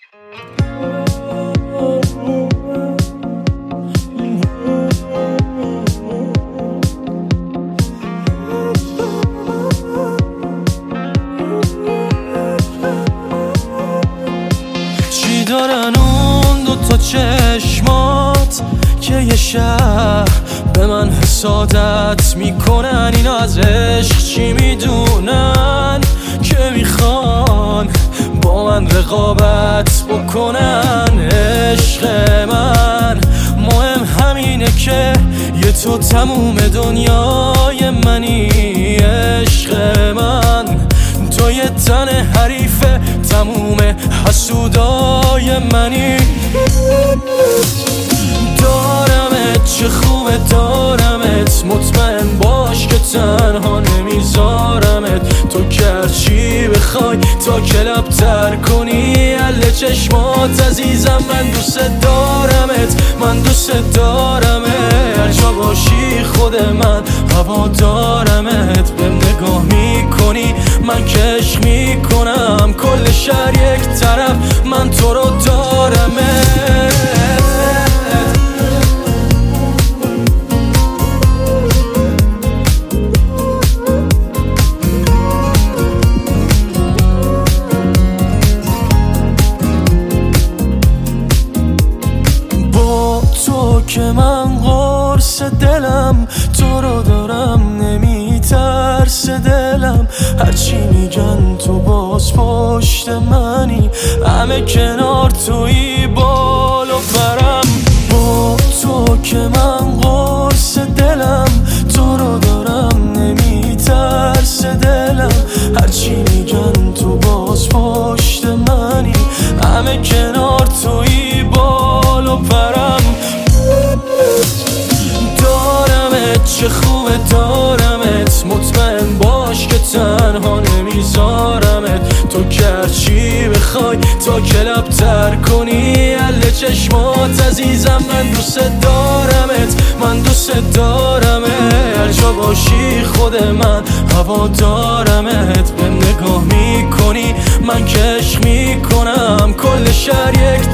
چی دارن اون دوتا چشمات که یه شب به من حسادت میکنن؟ اینا از عشق چی میدونن که میخوان با من رقابت بکنن؟ عشق من مهم همینه که یه تو تموم دنیای منی. عشق من تو یه تن حریف تموم حسودای منی. دارمت چه خوبه دارمت، مطمئن باش که تنها نمیذارمت. تو که چی بخوای تا کلب‌تر کنی اله چشمات عزیزم. من دوست دارمت، من دوست دارمت، هر جا باشی خود من هوا دارمت. به نگاه میکنی من که عشق میکنم، کل شهر یک طرف من تو رو دارمت. تو که من قرص دلم، تو رو دارم نمیترس دلم. هرچی میگن تو باز پشت منی، همه کنار توی بال و برم. با تو که من قرص دلم، تو رو دارم نمیترس دلم. هرچی میگن تو باز پشت منی، همه کنار توی بال و برم. دارمت چه خوبه دارمت، مطمئن باش که تنها نمیذارمت. تو که چی بخوای تا کلب‌تر کنی اله چشمات عزیزم. من دوست دارمت، من دوست دارمت، هر جا باشی خود من هوا دارمت. به نگاه میکنی من که عشق میکنم، کل شهر یک